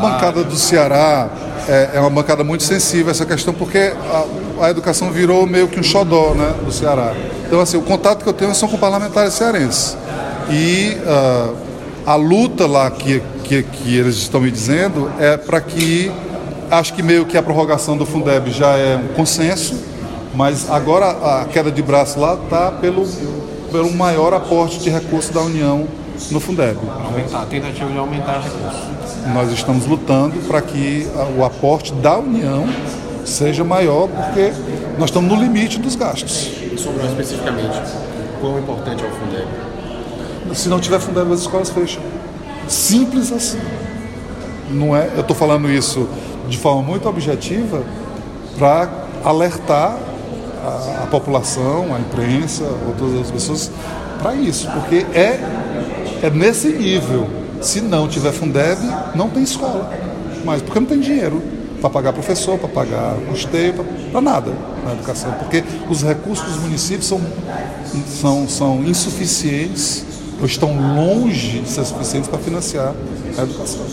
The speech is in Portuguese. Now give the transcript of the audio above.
bancada do Ceará é uma bancada muito sensível a essa questão, porque a educação virou meio que um xodó, né, do Ceará. Então, assim, o contato que eu tenho são com parlamentares cearenses. E a luta lá que eles estão me dizendo é para que, acho que meio que a prorrogação do Fundeb já é um consenso, mas agora a queda de braço lá está pelo maior aporte de recursos da União no Fundeb. A tentativa de aumentar recursos. Nós estamos lutando para que o aporte da União seja maior, porque nós estamos no limite dos gastos. E sobre especificamente, quão importante é o Fundeb? Se não tiver Fundeb, as escolas fecham. Simples assim. Não é, eu estou falando isso de forma muito objetiva para alertar a população, a imprensa, outras as pessoas para isso, porque é nesse nível. Se não tiver Fundeb, não tem escola, mas porque não tem dinheiro para pagar professor, para pagar custeio, para nada na educação, porque os recursos dos municípios são insuficientes ou estão longe de ser suficientes para financiar a educação.